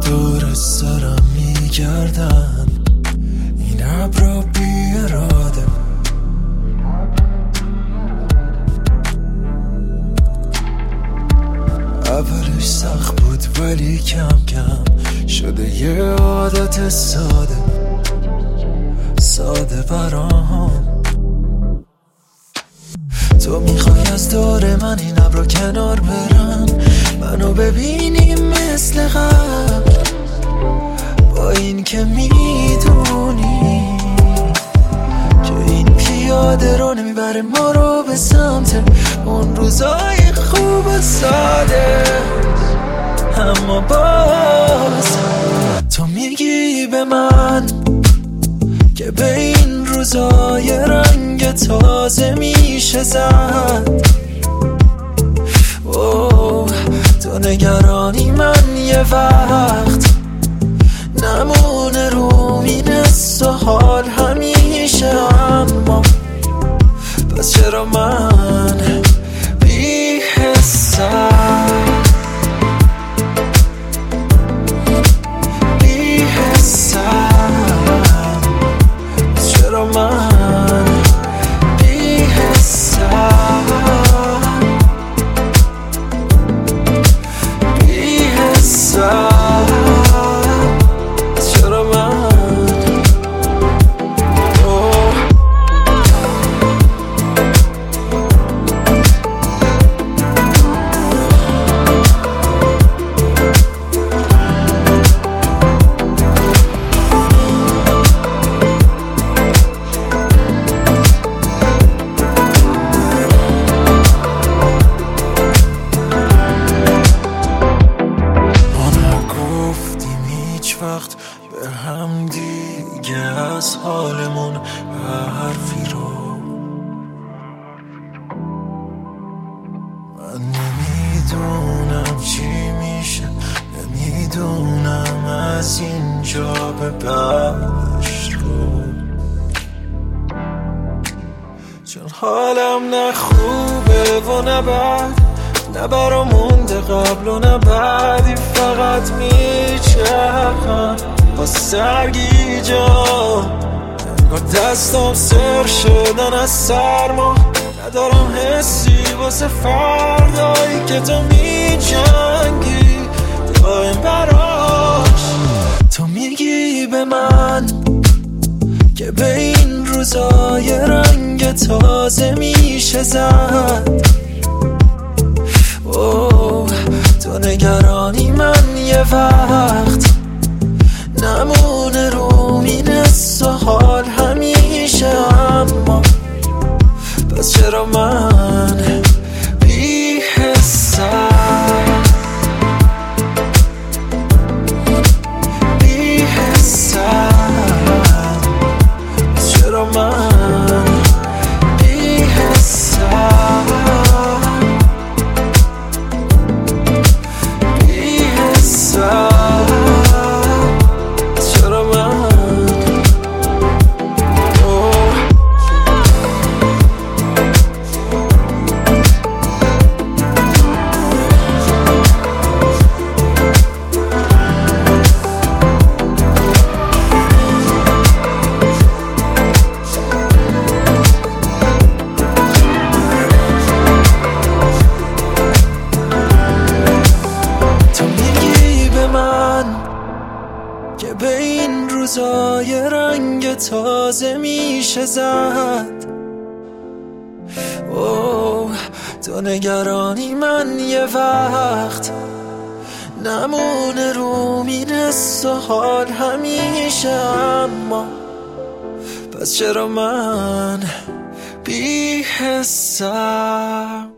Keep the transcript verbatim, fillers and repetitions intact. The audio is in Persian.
دور سرم میگردن این ابرا بی اراده. اولش سخت بود ولی کم کم شده یه عادت ساده ساده برام. تو میخوای از دور من این ابرا کنار برن، منو ببینی مثل قبل، با این که میدونی که این پیاده رو نمیبره ما رو به سمت اون روزای خوب و ساده. اما باز تو میگی به من که به این روزای رنگ تازه میشه زد. اوه تو نگرانی من یه وقت نمونه رو مینست و حال همیشه. اما پس چرا من بی حسم بی حسم پس چرا من بی حسم بی حسم وقت به هم دیگه از حالمون حرفی رو من نمیدونم چی میشه، نمیدونم از اینجا به بعدش رو، چون حالم نه خوبه و نه بد، نه برام مونده قبل و نه بعدی، فقط میچرخم با سرگیجا. انگار دستم سر شدن از سرما، ندارم حسی واسه فردایی که تو میجنگی دائم براش. تو میگی به من که به این روزای رنگ تازه میشه زد. اوه تو نگرانی من یه وقت نمونه رو مینست و حال همیشه. اما پس چرا من بی حسم بی حسم پس چرا من بی حسم که به این روزای رنگ تازه میشه زد. اوه تو نگرانی من یه وقت نمونه رو مینست و حال همیشه. اما پس چرا من بی حسم